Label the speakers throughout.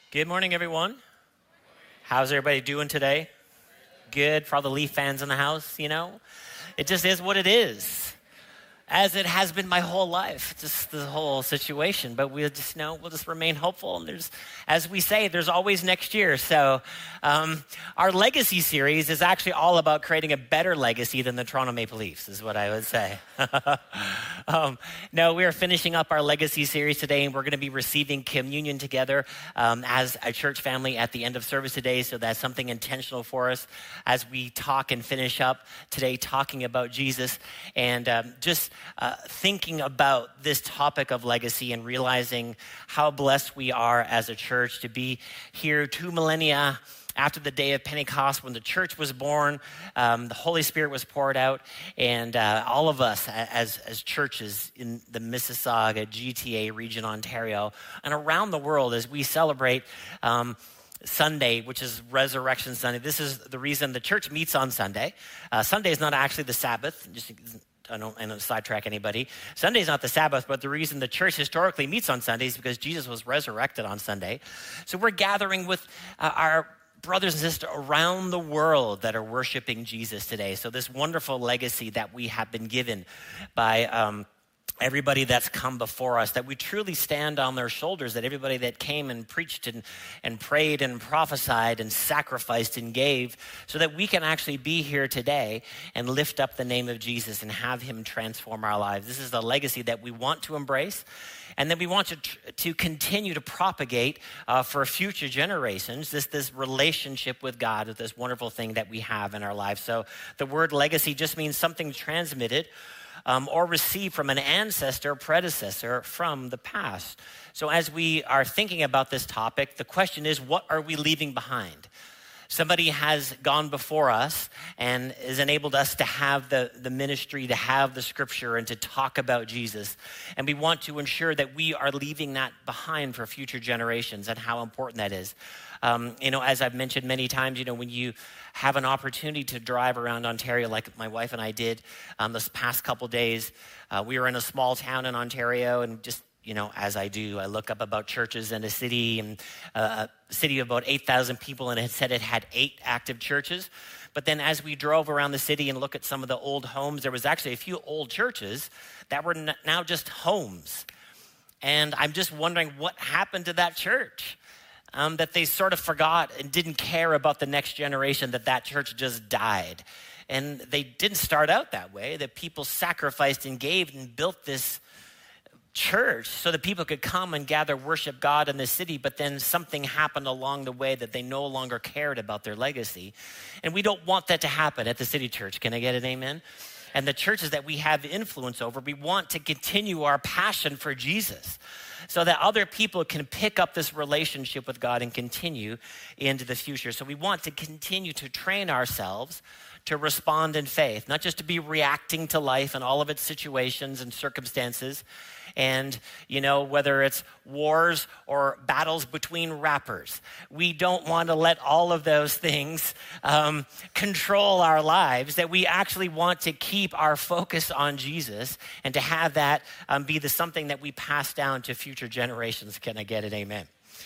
Speaker 1: Good morning, everyone. How's everybody doing today? Good. For all the Leaf fans in the house, it just is what it is, as it has been my whole life, just the whole situation. But we'll just remain hopeful. And as we say, there's always next year. So our legacy series is actually all about creating a better legacy than the Toronto Maple Leafs, is what I would say. No, we are finishing up our legacy series today, and we're going to be receiving communion together as a church family at the end of service today. So that's something intentional for us as we talk and finish up today talking about Jesus and thinking about this topic of legacy and realizing how blessed we are as a church to be here 2 millennia after the day of Pentecost, when the church was born, the Holy Spirit was poured out, and all of us as churches in the Mississauga, GTA region, Ontario, and around the world as we celebrate Sunday, which is Resurrection Sunday. This is the reason the church meets on Sunday. Sunday is not actually the Sabbath. I don't sidetrack anybody. Sunday is not the Sabbath, but the reason the church historically meets on Sunday is because Jesus was resurrected on Sunday. So we're gathering with our brothers and sisters around the world that are worshiping Jesus today. So this wonderful legacy that we have been given by everybody that's come before us, that we truly stand on their shoulders, that everybody that came and preached and prayed and prophesied and sacrificed and gave, so that we can actually be here today and lift up the name of Jesus and have him transform our lives. This is the legacy that we want to embrace, and then we want to continue to propagate for future generations, this relationship with God, with this wonderful thing that we have in our lives. So the word legacy just means something transmitted or received from an ancestor, predecessor from the past. So as we are thinking about this topic, the question is, what are we leaving behind? Somebody has gone before us and has enabled us to have the ministry, to have the scripture, and to talk about Jesus. And we want to ensure that we are leaving that behind for future generations and how important that is. As I've mentioned many times, when you have an opportunity to drive around Ontario like my wife and I did this past couple days, we were in a small town in Ontario, and just as I do, I look up about churches in a city, and a city of about 8,000 people, and it said it had 8 active churches. But then as we drove around the city and look at some of the old homes, there was actually a few old churches that were now just homes. And I'm just wondering what happened to that church, that they sort of forgot and didn't care about the next generation, that church just died. And they didn't start out that way, that people sacrificed and gave and built this church so that people could come and gather, worship God in the city, but then something happened along the way that they no longer cared about their legacy. And we don't want that to happen at the City Church. Can I get an amen? And the churches that we have influence over, we want to continue our passion for Jesus so that other people can pick up this relationship with God and continue into the future. So we want to continue to train ourselves to respond in faith, not just to be reacting to life and all of its situations and circumstances. And, whether it's wars or battles between rappers, we don't want to let all of those things control our lives, that we actually want to keep our focus on Jesus and to have that be something that we pass down to future generations. Can I get an amen?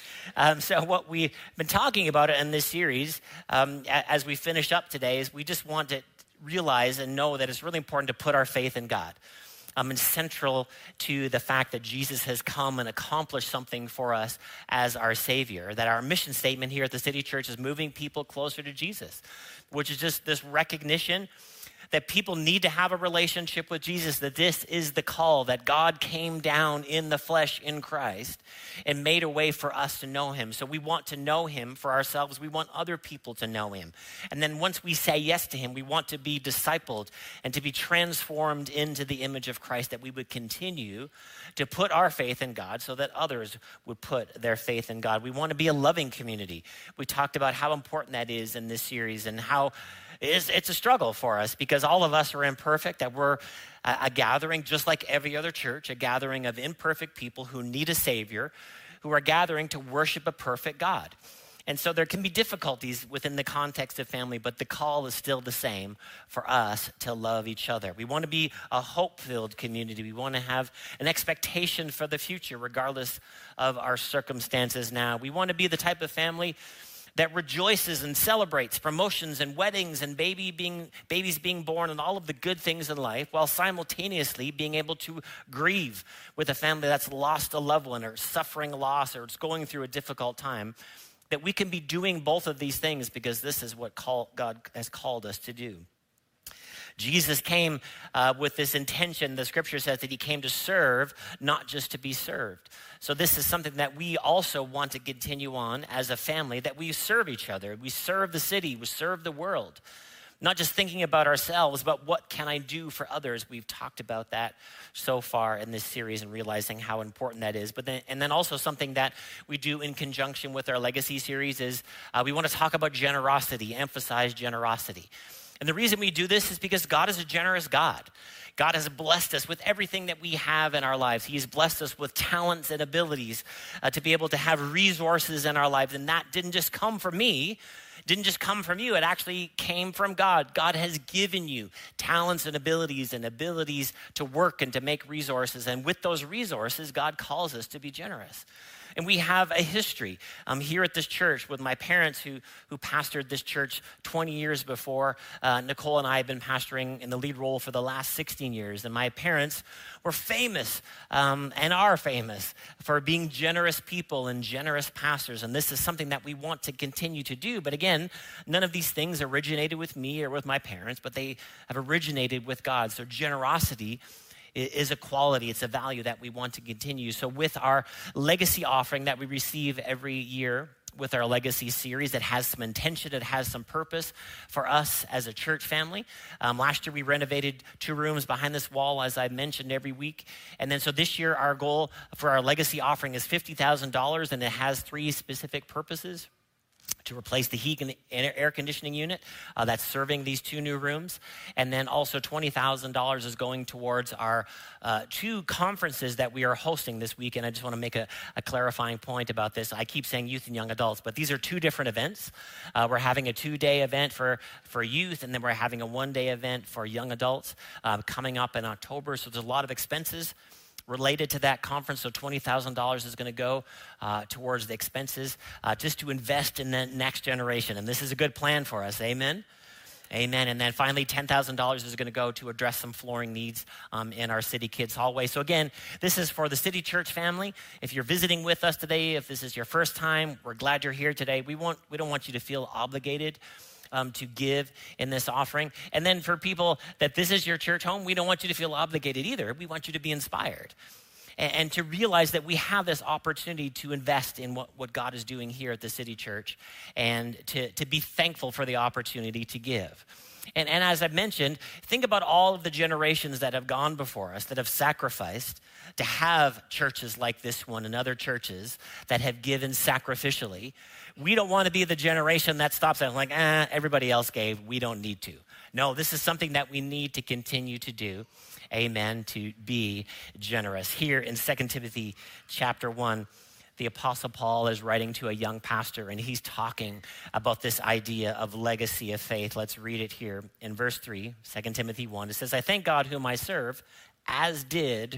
Speaker 1: So what we've been talking about in this series as we finish up today is we just want to realize and know that it's really important to put our faith in God. And central to the fact that Jesus has come and accomplished something for us as our Savior, that our mission statement here at the City Church is moving people closer to Jesus, which is just this recognition that people need to have a relationship with Jesus, that this is the call, that God came down in the flesh in Christ and made a way for us to know him. So we want to know him for ourselves. We want other people to know him. And then once we say yes to him, we want to be discipled and to be transformed into the image of Christ, that we would continue to put our faith in God so that others would put their faith in God. We want to be a loving community. We talked about how important that is in this series and how it's a struggle for us because all of us are imperfect, that we're a gathering just like every other church, a gathering of imperfect people who need a Savior, who are gathering to worship a perfect God. And so there can be difficulties within the context of family, but the call is still the same for us to love each other. We want to be a hope-filled community. We want to have an expectation for the future, regardless of our circumstances now. We want to be the type of family that rejoices and celebrates promotions and weddings and babies being born and all of the good things in life, while simultaneously being able to grieve with a family that's lost a loved one or suffering loss or it's going through a difficult time. That we can be doing both of these things because this is what God has called us to do. Jesus came with this intention. The scripture says that he came to serve, not just to be served. So this is something that we also want to continue on as a family, that we serve each other. We serve the city, we serve the world. Not just thinking about ourselves, but what can I do for others? We've talked about that so far in this series and realizing how important that is. But then also something that we do in conjunction with our legacy series is we want to talk about generosity, emphasize generosity. And the reason we do this is because God is a generous God. God has blessed us with everything that we have in our lives. He has blessed us with talents and abilities to be able to have resources in our lives. And that didn't just come from me, didn't just come from you. It actually came from God. God has given you talents and abilities to work and to make resources. And with those resources, God calls us to be generous. And we have a history here at this church with my parents who pastored this church 20 years before. Nicole and I have been pastoring in the lead role for the last 16 years. And my parents were famous and are famous for being generous people and generous pastors. And this is something that we want to continue to do. But again, none of these things originated with me or with my parents, but they have originated with God. So generosity is a quality, it's a value that we want to continue. So with our legacy offering that we receive every year with our legacy series, it has some intention, it has some purpose for us as a church family. Last year we renovated 2 rooms behind this wall, as I mentioned, every week. And then so this year our goal for our legacy offering is $50,000, and it has 3 specific purposes. To replace the heat and air conditioning unit that's serving these 2 new rooms. And then also $20,000 is going towards our 2 conferences that we are hosting this week. And I just want to make a clarifying point about this. I keep saying youth and young adults, but these are 2 different events. We're having a 2-day event for youth, and then we're having a 1-day event for young adults coming up in October. So there's a lot of expenses related to that conference. So $20,000 is going to go towards the expenses just to invest in the next generation. And this is a good plan for us. Amen? Amen. And then finally, $10,000 is going to go to address some flooring needs in our City Kids hallway. So again, this is for the City Church family. If you're visiting with us today, if this is your first time, we're glad you're here today. We don't want you to feel obligated to give in this offering. And then for people that this is your church home, we don't want you to feel obligated either. We want you to be inspired and to realize that we have this opportunity to invest in what God is doing here at the City Church, and to be thankful for the opportunity to give. And as I've mentioned, think about all of the generations that have gone before us, that have sacrificed to have churches like this one and other churches that have given sacrificially. We don't want to be the generation that stops at like, everybody else gave, we don't need to. No, this is something that we need to continue to do. Amen, to be generous. Here in 2 Timothy chapter 1, the Apostle Paul is writing to a young pastor, and he's talking about this idea of legacy of faith. Let's read it here in verse 3, 2 Timothy 1. It says, I thank God whom I serve, as did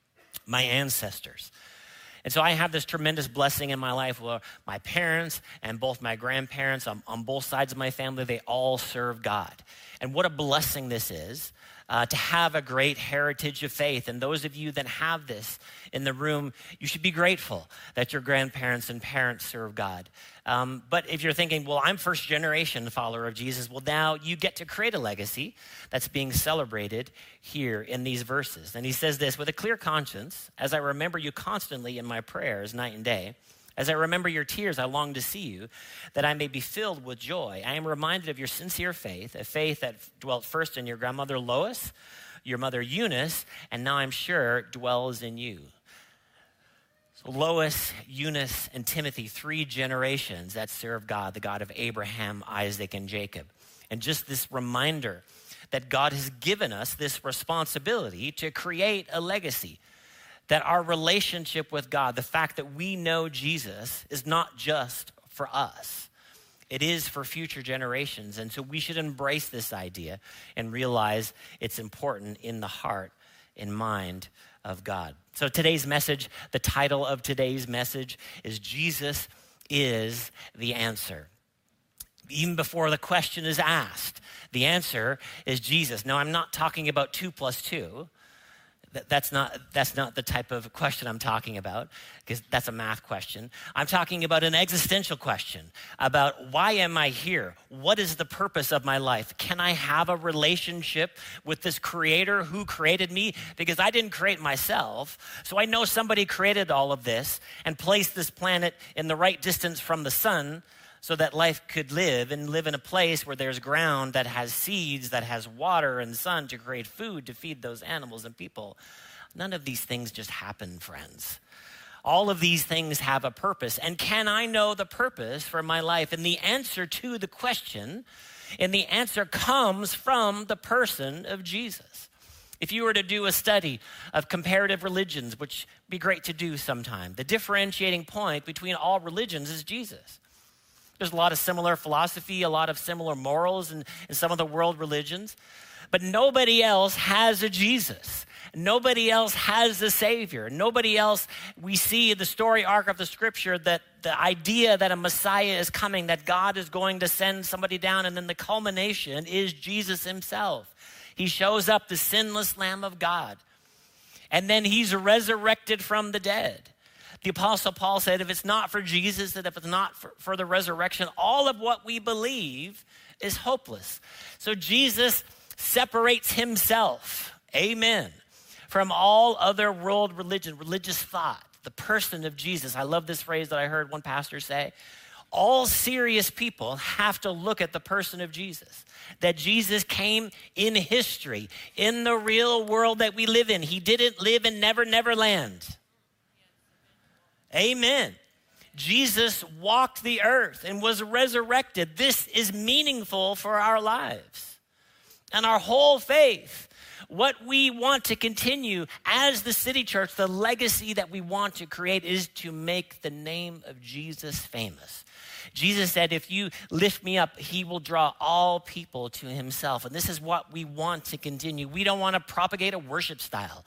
Speaker 1: my ancestors. And so I have this tremendous blessing in my life where my parents and both my grandparents on both sides of my family, they all serve God. And what a blessing this is. To have a great heritage of faith. And those of you that have this in the room, you should be grateful that your grandparents and parents serve God. But if you're thinking, well, I'm first generation follower of Jesus, well, now you get to create a legacy that's being celebrated here in these verses. And he says this, with a clear conscience, as I remember you constantly in my prayers night and day, as I remember your tears, I long to see you, that I may be filled with joy. I am reminded of your sincere faith, a faith that dwelt first in your grandmother Lois, your mother Eunice, and now I'm sure dwells in you. So Lois, Eunice, and Timothy, 3 generations that serve God, the God of Abraham, Isaac, and Jacob. And just this reminder that God has given us this responsibility to create a legacy. That our relationship with God, the fact that we know Jesus, is not just for us. It is for future generations. And so we should embrace this idea and realize it's important in the heart and mind of God. So today's message, the title of today's message is Jesus is the answer. Even before the question is asked, the answer is Jesus. Now, I'm not talking about 2 + 2. That's not the type of question I'm talking about, because that's a math question. I'm talking about an existential question about why am I here? What is the purpose of my life? Can I have a relationship with this creator who created me? Because I didn't create myself. So I know somebody created all of this and placed this planet in the right distance from the sun so that life could live in a place where there's ground that has seeds, that has water and sun to create food to feed those animals and people. None of these things just happen, friends. All of these things have a purpose. And can I know the purpose for my life? And the answer to the question, and the answer comes from the person of Jesus. If you were to do a study of comparative religions, which would be great to do sometime, the differentiating point between all religions is Jesus. There's a lot of similar philosophy, a lot of similar morals in some of the world religions. But nobody else has a Jesus. Nobody else has a Savior. Nobody else, we see in the story arc of the scripture that the idea that a Messiah is coming, that God is going to send somebody down, and then the culmination is Jesus himself. He shows up, the sinless Lamb of God. And then he's resurrected from the dead. The Apostle Paul said, if it's not for Jesus, that if it's not for the resurrection, all of what we believe is hopeless. So Jesus separates himself, amen, from all other world religion, religious thought, the person of Jesus. I love this phrase that I heard one pastor say. All serious people have to look at the person of Jesus, that Jesus came in history, in the real world that we live in. He didn't live in Never Land. Amen. Jesus walked the earth and was resurrected. This is meaningful for our lives and our whole faith. What we want to continue as the City Church, the legacy that we want to create is to make the name of Jesus famous. Jesus said, if you lift me up, he will draw all people to himself. And this is what we want to continue. We don't want to propagate a worship style.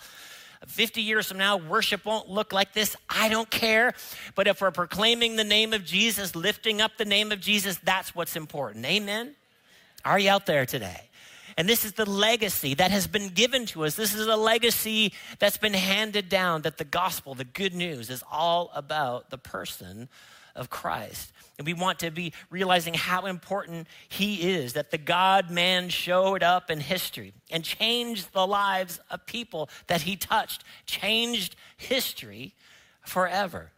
Speaker 1: 50 years from now, worship won't look like this. I don't care. But if we're proclaiming the name of Jesus, lifting up the name of Jesus, that's what's important. Amen? Are you out there today? And this is the legacy that has been given to us. This is a legacy that's been handed down, that the gospel, the good news, is all about the person of Christ. And we want to be realizing how important he is, that the God-man showed up in history and changed the lives of people that he touched, changed history forever.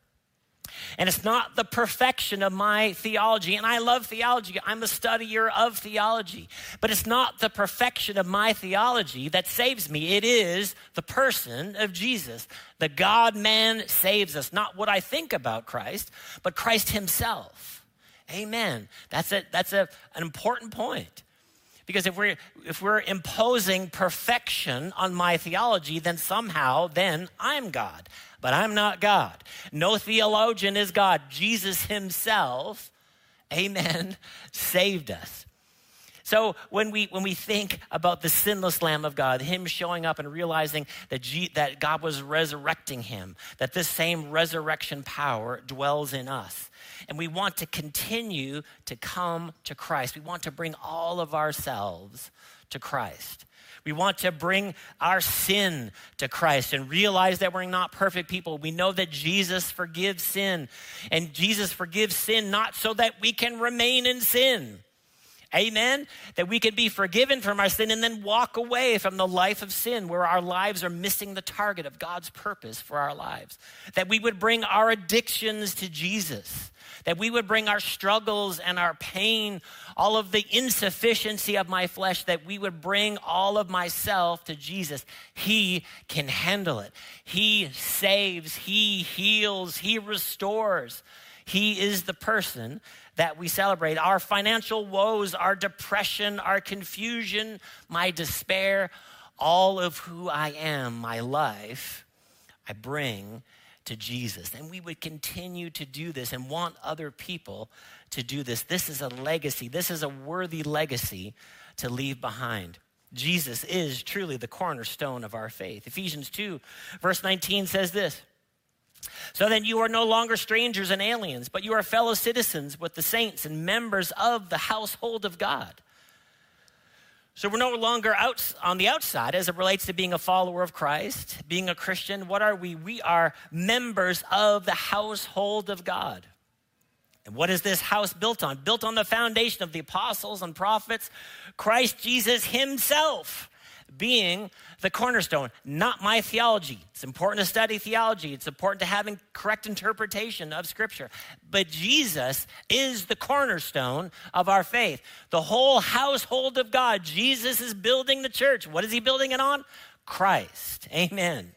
Speaker 1: And it's not the perfection of my theology, and I love theology. I'm a studier of theology. But it's not the perfection of my theology that saves me. It is the person of Jesus. The God-man saves us. Not what I think about Christ, but Christ himself. Amen. That's an important point. Because if we're imposing perfection on my theology, then somehow I'm God. But I'm not God. No theologian is God. Jesus himself, amen, saved us. So when we think about the sinless Lamb of God, him showing up and realizing that God was resurrecting him, that this same resurrection power dwells in us. And we want to continue to come to Christ. We want to bring all of ourselves to Christ. We want to bring our sin to Christ and realize that we're not perfect people. We know that Jesus forgives sin. And Jesus forgives sin not so that we can remain in sin. Amen? That we can be forgiven from our sin and then walk away from the life of sin where our lives are missing the target of God's purpose for our lives. That we would bring our addictions to Jesus. That we would bring our struggles and our pain, all of the insufficiency of my flesh, that we would bring all of myself to Jesus. He can handle it. He saves, he heals, he restores. He is the person that we celebrate. Our financial woes, our depression, our confusion, my despair, all of who I am, my life, I bring to Jesus. And we would continue to do this and want other people to do this. This is a legacy. This is a worthy legacy to leave behind. Jesus is truly the cornerstone of our faith. Ephesians 2, verse 19 says this: "So then you are no longer strangers and aliens, but you are fellow citizens with the saints and members of the household of God." So we're no longer out on the outside as it relates to being a follower of Christ, being a Christian. What are we? We are members of the household of God. And what is this house built on? Built on the foundation of the apostles and prophets, Christ Jesus himself being the cornerstone. Not my theology. It's important to study theology. It's important to having correct interpretation of Scripture. But Jesus is the cornerstone of our faith. The whole household of God. Jesus is building the church. What is he building it on? Christ. Amen.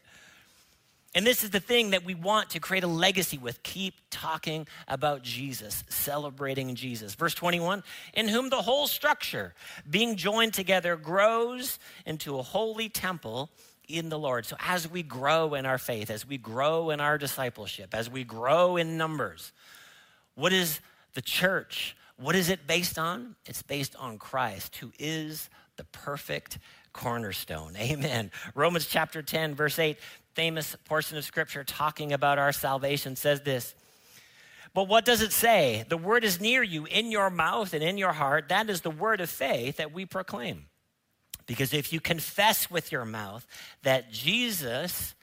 Speaker 1: And this is the thing that we want to create a legacy with. Keep talking about Jesus, celebrating Jesus. Verse 21, "In whom the whole structure, being joined together, grows into a holy temple in the Lord." So as we grow in our faith, as we grow in our discipleship, as we grow in numbers, what is the church? What is it based on? It's based on Christ, who is the perfect cornerstone. Amen. Romans chapter 10, verse 8, famous portion of Scripture talking about our salvation, says this: "But what does it say? The word is near you, in your mouth and in your heart. That is the word of faith that we proclaim. Because if you confess with your mouth that Jesus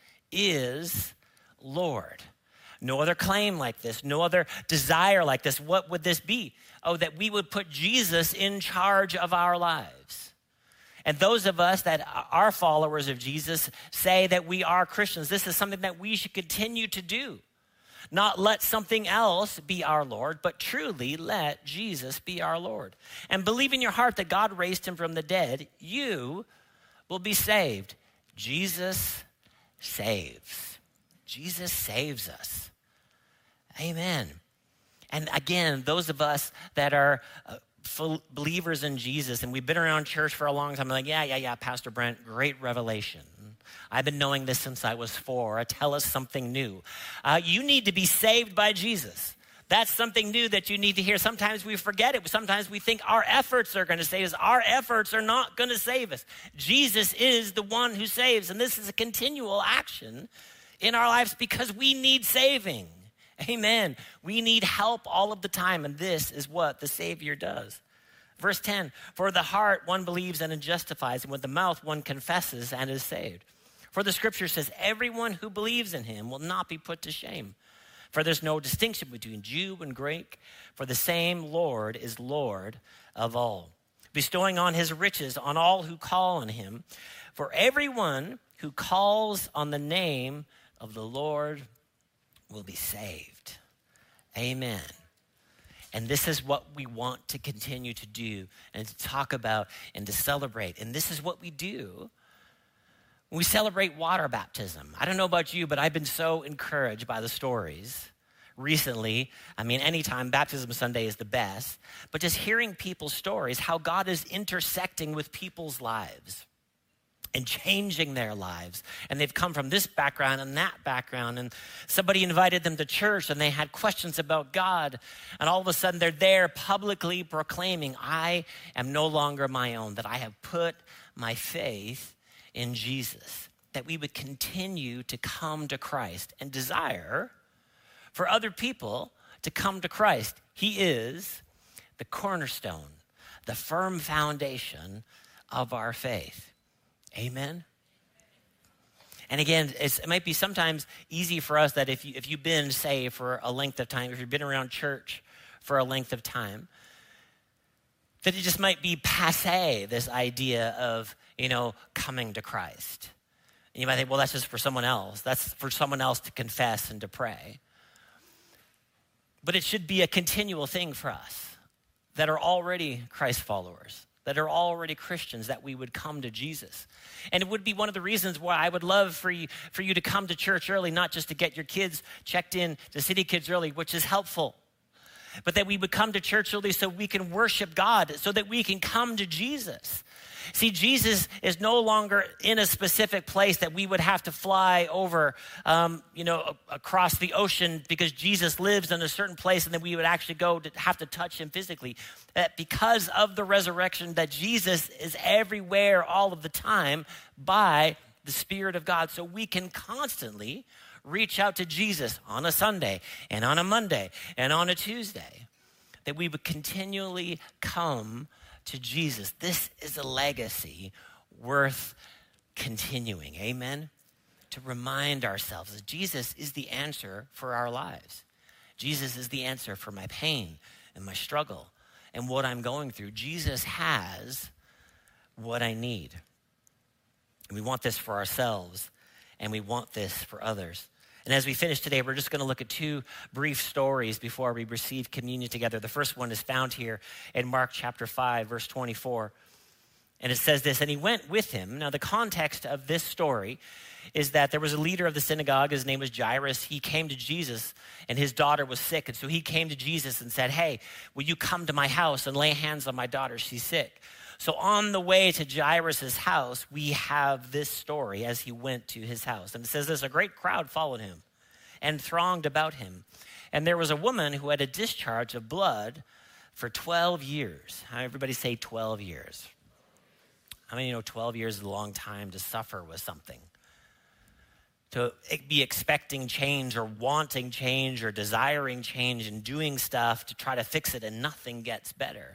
Speaker 1: is Lord." No other claim like this, no other desire like this. What would this be? Oh, that we would put Jesus in charge of our lives. And those of us that are followers of Jesus say that we are Christians. This is something that we should continue to do. Not let something else be our Lord, but truly let Jesus be our Lord. And believe in your heart that God raised him from the dead, you will be saved. Jesus saves. Jesus saves us. Amen. And again, those of us that are believers in Jesus, and we've been around church for a long time, like, yeah, Pastor Brent, great revelation. I've been knowing this since I was 4. Tell us something new. You need to be saved by Jesus. That's something new that you need to hear. Sometimes we forget it. Sometimes we think our efforts are going to save us. Our efforts are not going to save us. Jesus is the one who saves, and this is a continual action in our lives because we need saving. Amen. We need help all of the time, and this is what the Savior does. Verse 10, "For the heart one believes and justifies, and with the mouth one confesses and is saved. For the Scripture says, everyone who believes in him will not be put to shame. For there's no distinction between Jew and Greek, for the same Lord is Lord of all, bestowing on his riches on all who call on him. For everyone who calls on the name of the Lord will be saved." Amen. And this is what we want to continue to do and to talk about and to celebrate. And this is what we do when we celebrate water baptism. I don't know about you, but I've been so encouraged by the stories recently. I mean, anytime Baptism Sunday is the best, but just hearing people's stories, how God is intersecting with people's lives and changing their lives. And they've come from this background and that background, and somebody invited them to church and they had questions about God, and all of a sudden they're there publicly proclaiming, "I am no longer my own, that I have put my faith in Jesus." That we would continue to come to Christ and desire for other people to come to Christ. He is the cornerstone, the firm foundation of our faith. Amen. And again, it might be sometimes easy for us that if you've been saved for a length of time, if you've been around church for a length of time, that it just might be passé, this idea of, coming to Christ. And you might think, well, that's just for someone else. That's for someone else to confess and to pray. But it should be a continual thing for us that are already Christ followers, that are already Christians, that we would come to Jesus. And it would be one of the reasons why I would love for you to come to church early, not just to get your kids checked in to City Kids early, which is helpful, but that we would come to church early so we can worship God, so that we can come to Jesus. See, Jesus is no longer in a specific place that we would have to fly over, across the ocean because Jesus lives in a certain place and then we would actually go to have to touch him physically. That because of the resurrection, that Jesus is everywhere all of the time by the Spirit of God. So we can constantly reach out to Jesus on a Sunday and on a Monday and on a Tuesday. That we would continually come to Jesus. This is a legacy worth continuing. Amen? To remind ourselves that Jesus is the answer for our lives. Jesus is the answer for my pain and my struggle and what I'm going through. Jesus has what I need. And we want this for ourselves, and we want this for others. And as we finish today, we're just going to look at two brief stories before we receive communion together. The first one is found here in Mark chapter 5, verse 24. And it says this, and he went with him. Now, the context of this story is that there was a leader of the synagogue. His name was Jairus. He came to Jesus, and his daughter was sick. And so he came to Jesus and said, hey, will you come to my house and lay hands on my daughter? She's sick. So on the way to Jairus' house, we have this story as he went to his house. And it says this, a great crowd followed him and thronged about him. And there was a woman who had a discharge of blood for 12 years. How everybody say 12 years? How many know 12 years is a long time to suffer with something? To be expecting change or wanting change or desiring change and doing stuff to try to fix it and nothing gets better.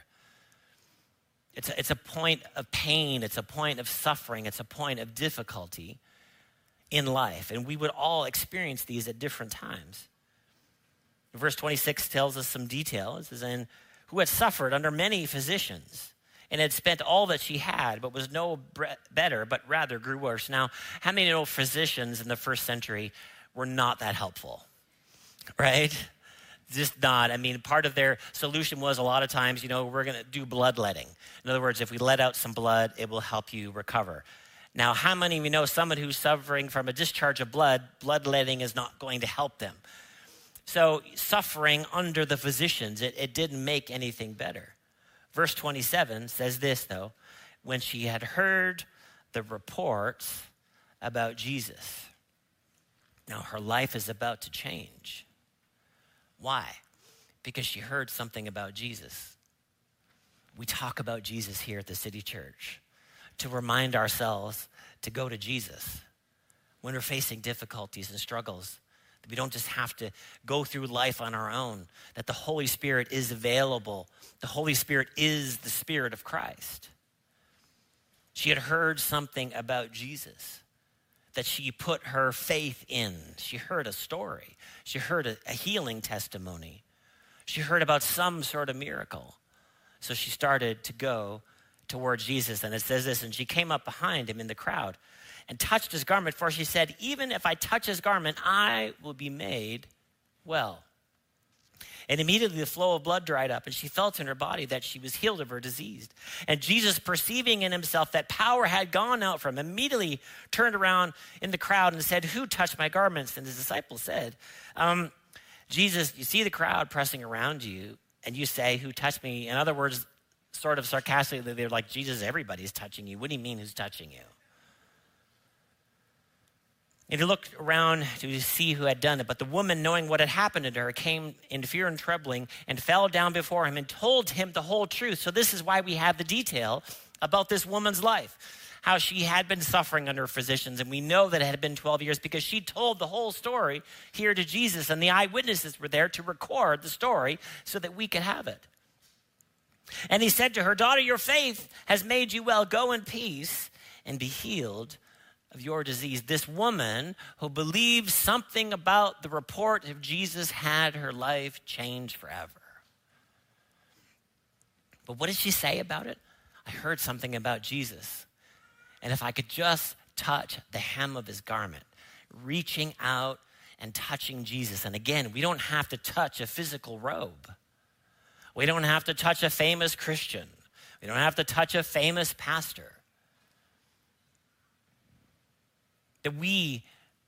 Speaker 1: It's a point of pain. It's a point of suffering. It's a point of difficulty in life. And we would all experience these at different times. Verse 26 tells us some detail. It says, and who had suffered under many physicians and had spent all that she had, but was no better, but rather grew worse. Now, how many know physicians in the first century were not that helpful, right? Just not. I mean, part of their solution was a lot of times, we're going to do bloodletting. In other words, if we let out some blood, it will help you recover. Now, how many of you know someone who's suffering from a discharge of bloodletting is not going to help them? So suffering under the physicians, it didn't make anything better. Verse 27 says this, though, when she had heard the reports about Jesus. Now, her life is about to change. Why? Because she heard something about Jesus. We talk about Jesus here at the City Church to remind ourselves to go to Jesus when we're facing difficulties and struggles. That we don't just have to go through life on our own, that the Holy Spirit is available. The Holy Spirit is the Spirit of Christ. She had heard something about Jesus that she put her faith in. She heard a story. She heard a healing testimony. She heard about some sort of miracle. So she started to go towards Jesus. And it says this, and she came up behind him in the crowd and touched his garment, for she said, even if I touch his garment, I will be made well. And immediately the flow of blood dried up, and she felt in her body that she was healed of her disease. And Jesus, perceiving in himself that power had gone out from him, immediately turned around in the crowd and said, who touched my garments? And his disciples said, Jesus, you see the crowd pressing around you, and you say, who touched me? In other words, sort of sarcastically, they're like, Jesus, everybody's touching you. What do you mean who's touching you? And he looked around to see who had done it. But the woman, knowing what had happened to her, came in fear and trembling and fell down before him and told him the whole truth. So this is why we have the detail about this woman's life, how she had been suffering under physicians. And we know that it had been 12 years because she told the whole story here to Jesus. And the eyewitnesses were there to record the story so that we could have it. And he said to her, daughter, your faith has made you well. Go in peace and be healed of your disease. This woman who believed something about the report of Jesus had her life changed forever. But what did she say about it? I heard something about Jesus. And if I could just touch the hem of his garment, reaching out and touching Jesus. And again, we don't have to touch a physical robe. We don't have to touch a famous Christian. We don't have to touch a famous pastor. That we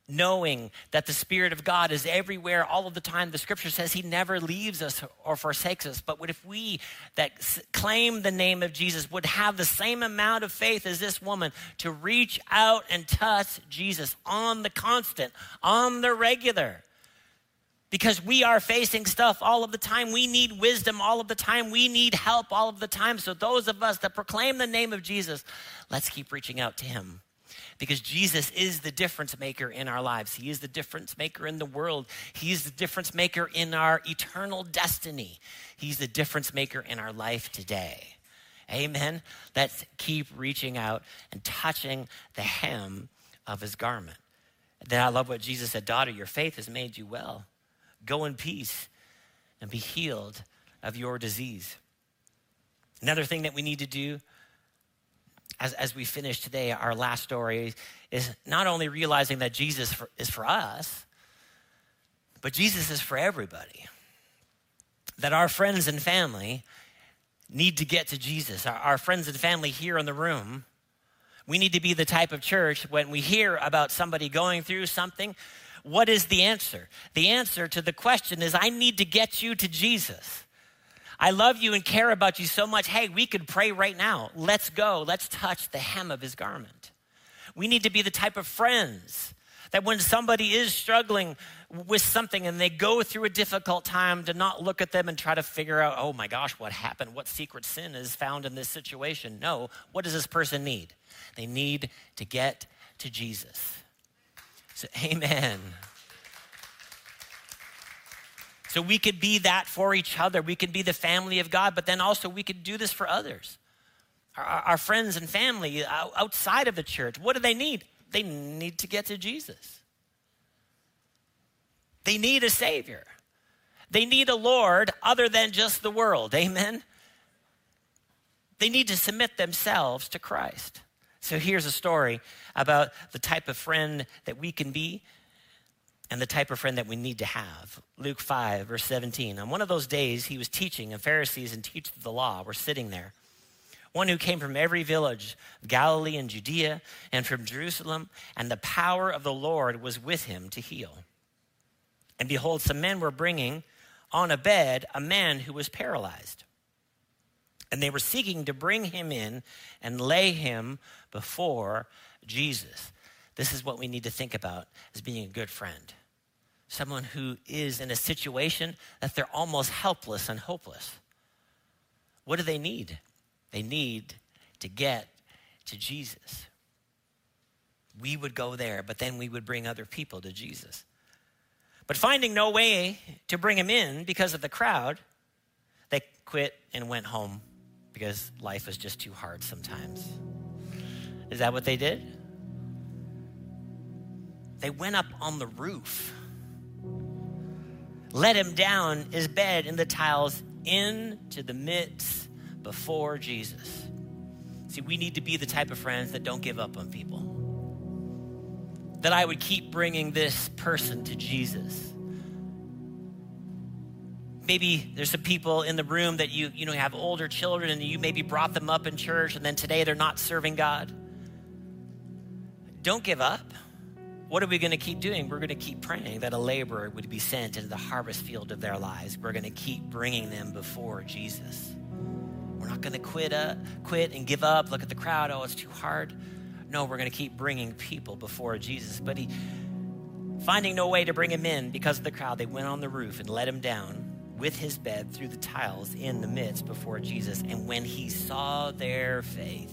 Speaker 1: knowing that the Spirit of God is everywhere all of the time. The scripture says he never leaves us or forsakes us. But what if we that claim the name of Jesus would have the same amount of faith as this woman to reach out and touch Jesus on the constant, on the regular? Because we are facing stuff all of the time. We need wisdom all of the time. We need help all of the time. So those of us that proclaim the name of Jesus, let's keep reaching out to him. Because Jesus is the difference maker in our lives. He is the difference maker in the world. He's the difference maker in our eternal destiny. He's the difference maker in our life today. Amen. Let's keep reaching out and touching the hem of his garment. Then I love what Jesus said, daughter, your faith has made you well. Go in peace and be healed of your disease. Another thing that we need to do as we finish today, our last story, is not only realizing that Jesus is for us, but Jesus is for everybody. That our friends and family need to get to Jesus. Our friends and family here in the room, we need to be the type of church when we hear about somebody going through something, what is the answer? The answer to the question is, I need to get you to Jesus. I love you and care about you so much. Hey, we could pray right now. Let's go. Let's touch the hem of his garment. We need to be the type of friends that when somebody is struggling with something and they go through a difficult time, to not look at them and try to figure out, oh my gosh, what happened? What secret sin is found in this situation? No, what does this person need? They need to get to Jesus. So, amen. So we could be that for each other. We could be the family of God, but then also we could do this for others. Our friends and family outside of the church, what do they need? They need to get to Jesus. They need a Savior. They need a Lord other than just the world, amen? They need to submit themselves to Christ. So here's a story about the type of friend that we can be and the type of friend that we need to have. Luke 5, verse 17. On one of those days, he was teaching, and Pharisees and teachers of the law were sitting there. One who came from every village of Galilee and Judea and from Jerusalem, and the power of the Lord was with him to heal. And behold, some men were bringing on a bed a man who was paralyzed. And they were seeking to bring him in and lay him before Jesus. This is what we need to think about as being a good friend. Someone who is in a situation that they're almost helpless and hopeless. What do they need? They need to get to Jesus. We would go there, but then we would bring other people to Jesus. But finding no way to bring him in because of the crowd, they quit and went home because life is just too hard sometimes. Is that what they did? They went up on the roof, let him down his bed in the tiles into the midst before Jesus. See, we need to be the type of friends that don't give up on people. That I would keep bringing this person to Jesus. Maybe there's some people in the room that you have older children and you maybe brought them up in church and then today they're not serving God. Don't give up. What are we going to keep doing? We're going to keep praying that a laborer would be sent into the harvest field of their lives. We're going to keep bringing them before Jesus. We're not going to quit and give up. Look at the crowd. Oh, it's too hard. No, we're going to keep bringing people before Jesus. But finding no way to bring him in because of the crowd, they went on the roof and let him down with his bed through the tiles in the midst before Jesus. And when he saw their faith,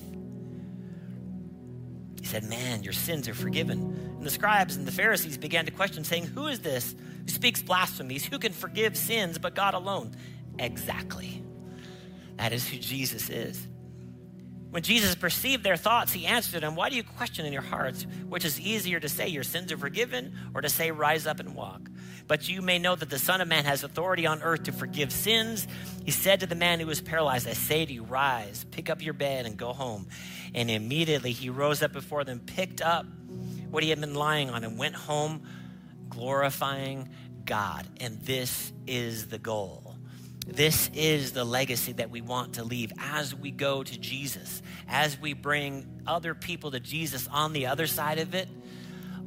Speaker 1: he said, man, your sins are forgiven. And the scribes and the Pharisees began to question, saying, who is this who speaks blasphemies? Who can forgive sins but God alone? Exactly. That is who Jesus is. When Jesus perceived their thoughts, he answered them, why do you question in your hearts? Which is easier to say, your sins are forgiven, or to say, rise up and walk? But you may know that the Son of Man has authority on earth to forgive sins. He said to the man who was paralyzed, I say to you, rise, pick up your bed and go home. And immediately he rose up before them, picked up what he had been lying on, and went home glorifying God. And this is the goal. This is the legacy that we want to leave as we go to Jesus, as we bring other people to Jesus on the other side of it.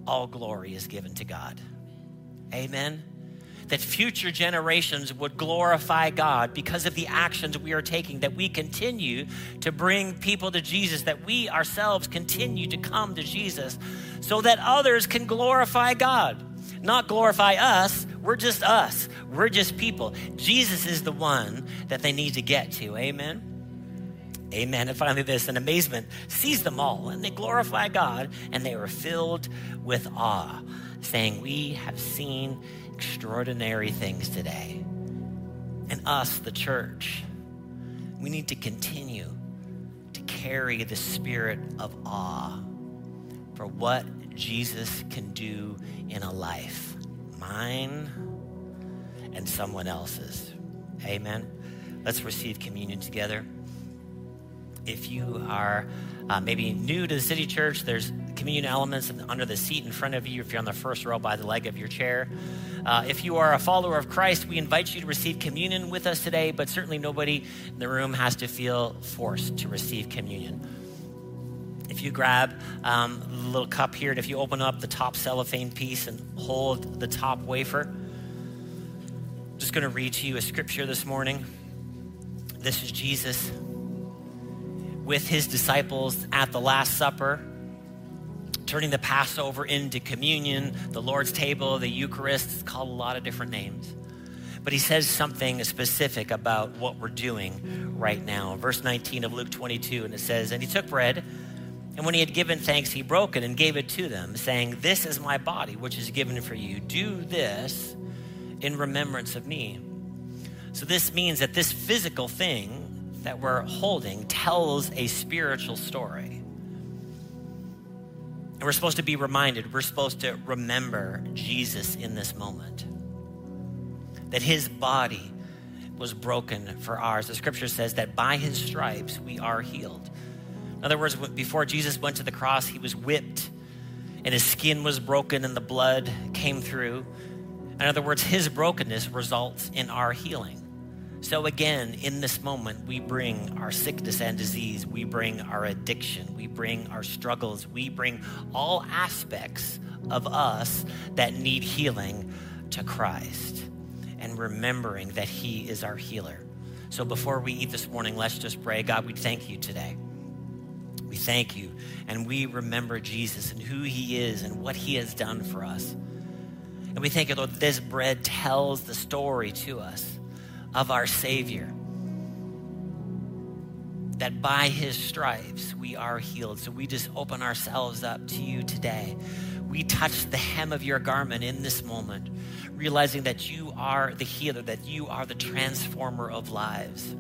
Speaker 1: all glory is given to God. Amen. That future generations would glorify God because of the actions we are taking, that we continue to bring people to Jesus, that we ourselves continue to come to Jesus so that others can glorify God. Not glorify us, we're just us. We're just people. Jesus is the one that they need to get to. Amen. Amen. And finally this, an amazement seized them all, and they glorify God, and they were filled with awe, saying, we have seen extraordinary things today. And us, the church, we need to continue to carry the spirit of awe for what Jesus can do in a life, mine and someone else's. Amen. Let's receive communion together. If you are maybe new to the City Church, there's communion elements under the seat in front of you if you're on the first row by the leg of your chair. If you are a follower of Christ, we invite you to receive communion with us today, but certainly nobody in the room has to feel forced to receive communion. If you grab a little cup here, and if you open up the top cellophane piece and hold the top wafer, I'm just going to read to you a scripture this morning. This is Jesus with his disciples at the Last Supper, turning the Passover into communion, the Lord's table, the Eucharist. It's called a lot of different names. But he says something specific about what we're doing right now. Verse 19 of Luke 22, and it says, and he took bread, and when he had given thanks, he broke it and gave it to them, saying, this is my body, which is given for you. Do this in remembrance of me. So this means that this physical thing that we're holding tells a spiritual story. And we're supposed to be reminded, we're supposed to remember Jesus in this moment. That his body was broken for ours. The scripture says that by his stripes we are healed. In other words, before Jesus went to the cross, he was whipped and his skin was broken and the blood came through. In other words, his brokenness results in our healing. So again, in this moment, we bring our sickness and disease, we bring our addiction, we bring our struggles, we bring all aspects of us that need healing to Christ, and remembering that he is our healer. So before we eat this morning, let's just pray. God, we thank you today. We thank you, and we remember Jesus and who he is and what he has done for us. And we thank you, Lord, this bread tells the story to us of our Savior, that by his stripes we are healed. So we just open ourselves up to you today. We touch the hem of your garment in this moment, realizing that you are the healer, that you are the transformer of lives.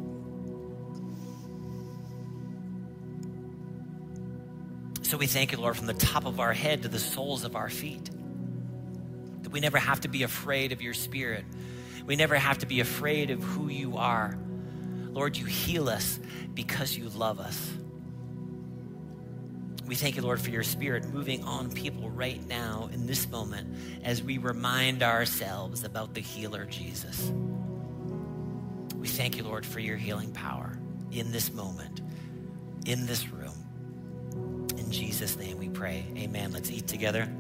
Speaker 1: So we thank you, Lord, from the top of our head to the soles of our feet, that we never have to be afraid of your spirit. We never have to be afraid of who you are. Lord, you heal us because you love us. We thank you, Lord, for your spirit moving on people right now in this moment as we remind ourselves about the healer, Jesus. We thank you, Lord, for your healing power in this moment, in this room. In Jesus' name we pray. Amen. Let's eat together.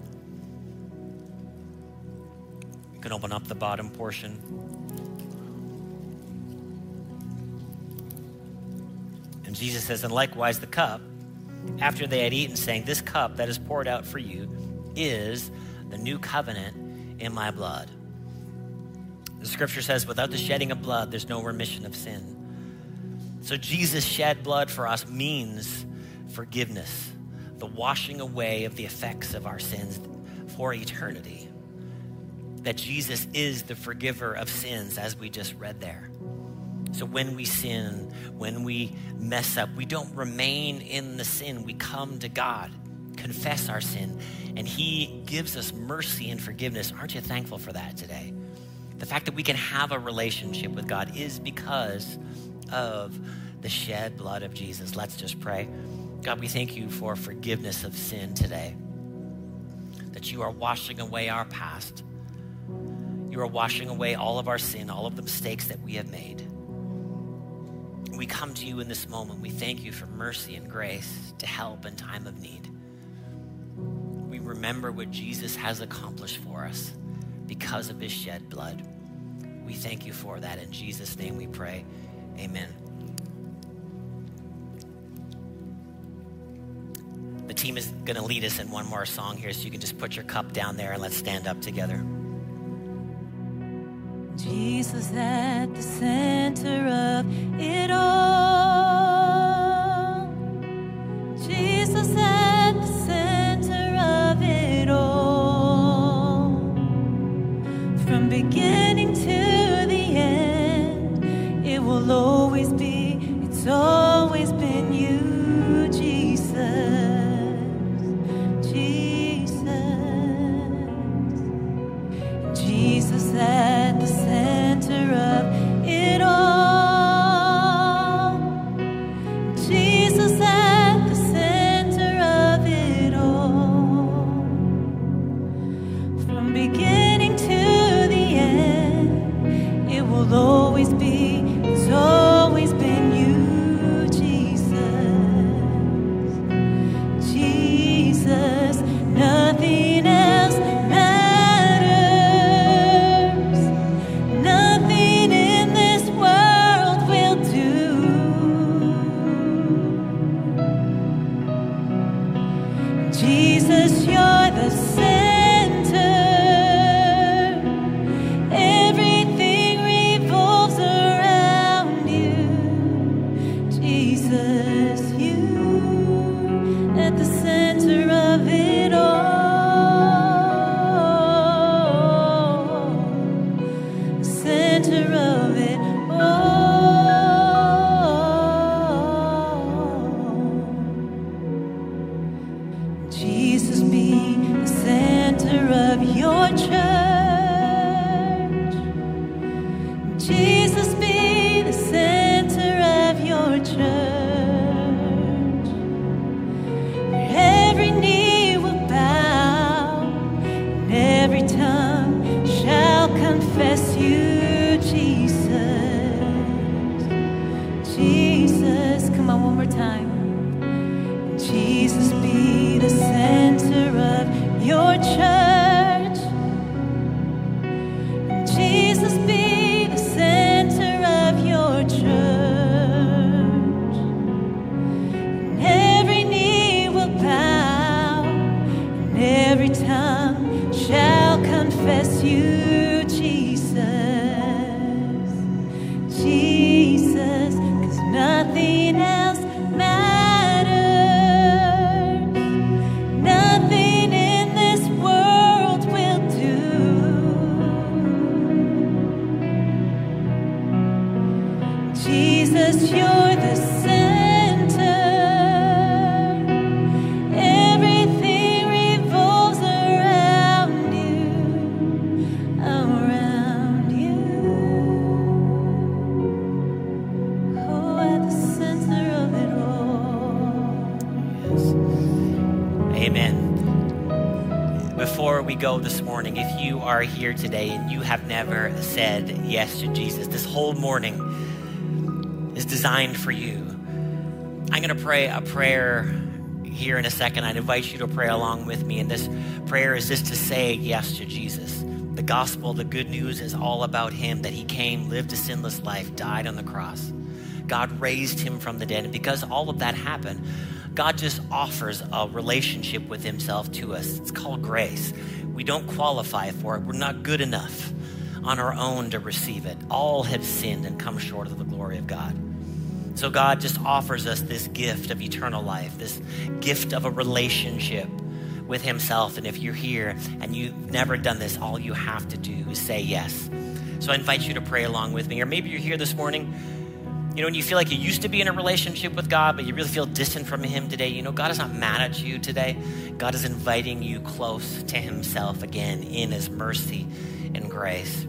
Speaker 1: You can open up the bottom portion. And Jesus says, and likewise the cup, after they had eaten, saying, this cup that is poured out for you is the new covenant in my blood. The scripture says, without the shedding of blood, there's no remission of sin. So Jesus shed blood for us means forgiveness, the washing away of the effects of our sins for eternity. That Jesus is the forgiver of sins, as we just read there. So when we sin, when we mess up, we don't remain in the sin. We come to God, confess our sin, and he gives us mercy and forgiveness. Aren't you thankful for that today? The fact that we can have a relationship with God is because of the shed blood of Jesus. Let's just pray. God, we thank you for forgiveness of sin today, that you are washing away our past. You are washing away all of our sin, all of the mistakes that we have made. We come to you in this moment. We thank you for mercy and grace to help in time of need. We remember what Jesus has accomplished for us because of his shed blood. We thank you for that. In Jesus' name we pray. Amen. The team is going to lead us in one more song here, so you can just put your cup down there and let's stand up together.
Speaker 2: Jesus at the center of it all. Jesus at the center of it all. From beginning to the end, it will always be, it's always been you, Jesus. Jesus at the center of it all. Jesus at the center of it all. From beginning to the end, it will always be, it's always been you, Jesus. Jesus, nothing else matters. Jesus, you're the center. Everything revolves around you. Jesus, you at the center of it all. Center of it all. Jesus, be the center of your church. Jesus, be the center of your church. Every knee will bow, and every tongue shall confess you, Jesus. Jesus, come on, one more time. Jesus, be the center of your church. Jesus, be the center of your church. And every knee will bow, and every tongue shall confess you, Jesus. Jesus, 'cause nothing else matters. Jesus, you're the center. Everything revolves around you, around you. Oh, at the center of it all.
Speaker 1: Yes. Amen. Before we go this morning, if you are here today and you have never said yes to Jesus, this whole morning is designed for you. I'm going to pray a prayer here in a second. I'd invite you to pray along with me. And this prayer is just to say yes to Jesus. The gospel, the good news is all about him, that he came, lived a sinless life, died on the cross. God raised him from the dead. And because all of that happened, God just offers a relationship with himself to us. It's called grace. We don't qualify for it. We're not good enough on our own to receive it. All have sinned and come short of the glory of God. So God just offers us this gift of eternal life, this gift of a relationship with himself. And if you're here and you've never done this, all you have to do is say yes. So I invite you to pray along with me. Or maybe you're here this morning, and you feel like you used to be in a relationship with God, but you really feel distant from him today. God is not mad at you today. God is inviting you close to himself again in his mercy and grace.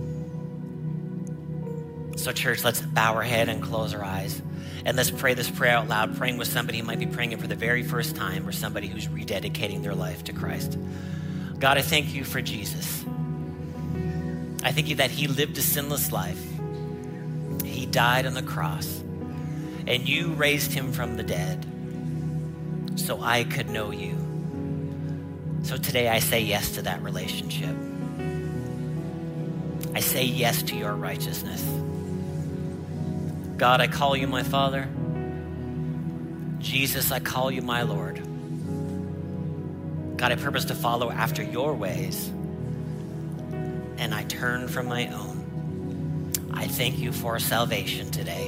Speaker 1: So church, let's bow our head and close our eyes. And let's pray this prayer out loud, praying with somebody who might be praying it for the very first time, or somebody who's rededicating their life to Christ. God, I thank you for Jesus. I thank you that he lived a sinless life. He died on the cross, and you raised him from the dead so I could know you. So today I say yes to that relationship. I say yes to your righteousness. God, I call you my Father. Jesus, I call you my Lord. God, I purpose to follow after your ways, and I turn from my own. I thank you for salvation today.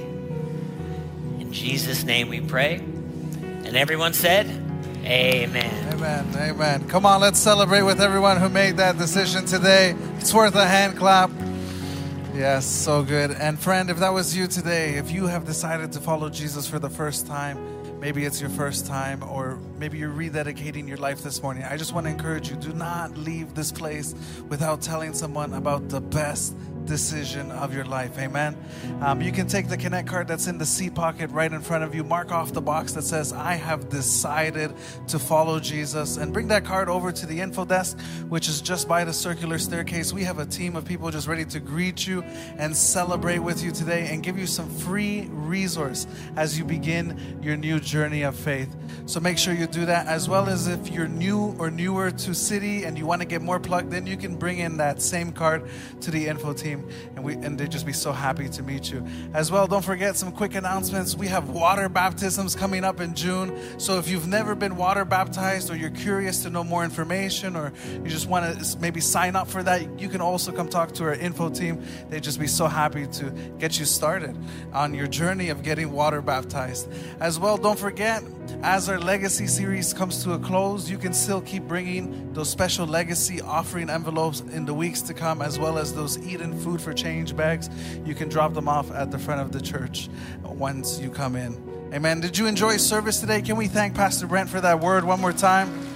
Speaker 1: In Jesus' name we pray. And everyone said, amen.
Speaker 3: Amen. Amen. Come on, let's celebrate with everyone who made that decision today. It's worth a hand clap. Yes, so good. And friend, if that was you today, if you have decided to follow Jesus for the first time, maybe it's your first time, or maybe you're rededicating your life this morning, I just want to encourage you, do not leave this place without telling someone about the best decision of your life. Amen. You can take the Connect card that's in the seat pocket right in front of you, mark off the box that says I have decided to follow Jesus, and bring that card over to the info desk, which is just by the circular staircase. We have a team of people just ready to greet you and celebrate with you today and give you some free resource as you begin your new journey of faith. So make sure you do that, as well as if you're new or newer to City and you want to get more plugged in, you can bring in that same card to the info team, and they'd just be so happy to meet you. As well, don't forget some quick announcements. We have water baptisms coming up in June. So if you've never been water baptized, or you're curious to know more information, or you just want to maybe sign up for that, you can also come talk to our info team. They'd just be so happy to get you started on your journey of getting water baptized. As well, don't forget, as our legacy series comes to a close, you can still keep bringing those special legacy offering envelopes in the weeks to come, as well as those Eden Food for Change bags. You can drop them off at the front of the church once you come in. Amen. Did you enjoy service today? Can we thank Pastor Brent for that word one more time?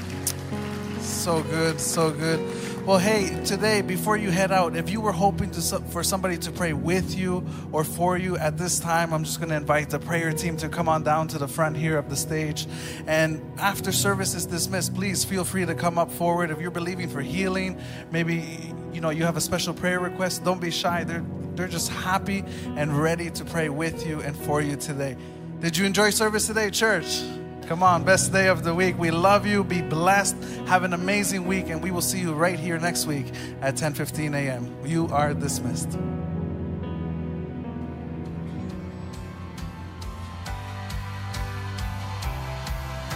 Speaker 3: So good, so good. Well, hey, today, before you head out, if you were hoping for somebody to pray with you or for you at this time, I'm just going to invite the prayer team to come on down to the front here of the stage. And after service is dismissed, please feel free to come up forward. If you're believing for healing, maybe you have a special prayer request, don't be shy. They're just happy and ready to pray with you and for you today. Did you enjoy service today, church? Come on, best day of the week. We love you. Be blessed. Have an amazing week, and we will see you right here next week at 10:15 a.m. You are dismissed.